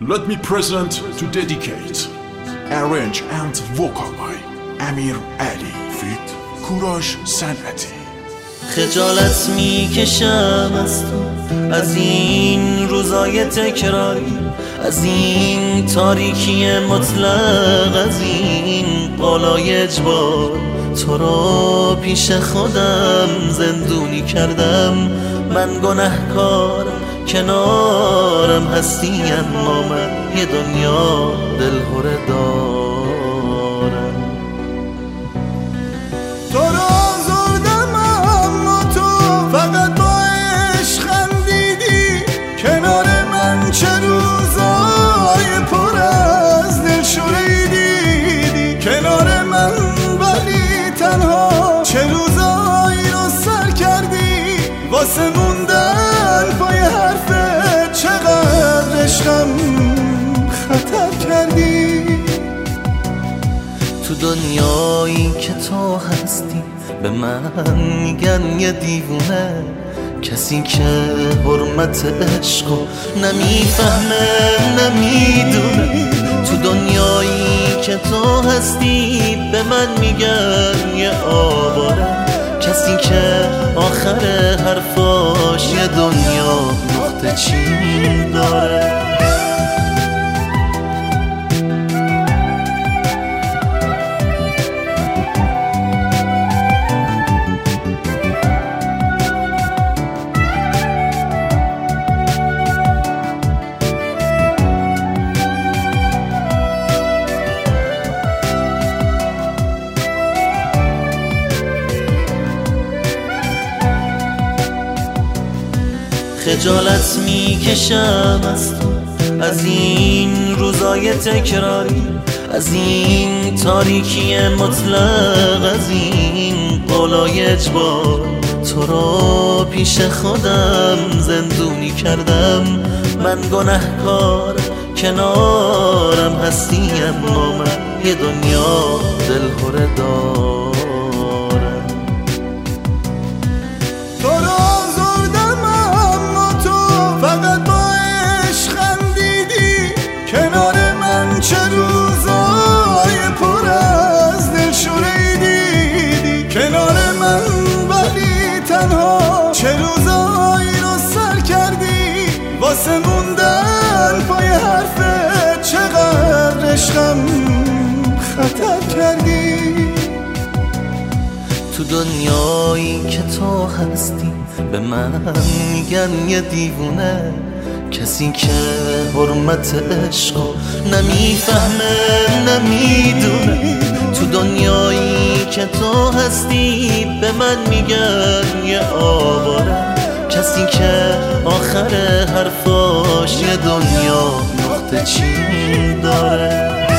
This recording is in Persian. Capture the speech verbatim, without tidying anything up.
Let me present to dedicate, arrange and vocal by امیر علی feat کوروش صنعتی. خجالت میکشم از تو، از این روزای تکراری، از این تاریکی مطلق، از این بالای اجبار. تو رو پیش خودم زندونی کردم، من گنهکارم، کنارم هستی اما من یه دنیا دلهره دارم. تو رو آزردم اما تو فقط با عشق خندیدی، کنار من چه روزای پر از دلشوره‌ای دیدی، کنار من ولی تنها چه روزایی رو سر کردی، واسه موندن پای حرفت چقدر عشقم خطر کردی. تو دنیایی که تو هستی به من میگن یه دیوونه، کسی که حرمت عشقو نمیفهمه نمیدونه. تو دنیایی که تو هستی به من میگن یه آواره، کسی که آخر حرفاش یه دنیا نقطه چین داره. خجالت میکشم از تو، از این روزای تکراری، از این تاریکی مطلق، از این بالای اجبار. تو رو پیش خودم زندونی کردم، من گنهکارم، کنارم هستی اما من یه دنیا دلهره دارم. تو رو آزردم اما تو فقط با عشق خندیدی، کنار من چه روزای پر از دلشوره‌ای دیدی، کنار من ولی تنها چه روزایی رو سر کردی، واسه موندن پای حرفت چقدر عشقم خطر کردی. تو دنیایی که تو هستی به من میگن یه دیوونه، کسی که حرمت عشقو نمیفهمه نمیدونه. تو دنیایی که تو هستی به من میگن یه آواره، کسی که آخر حرفاش یه دنیا نقطه چین داره.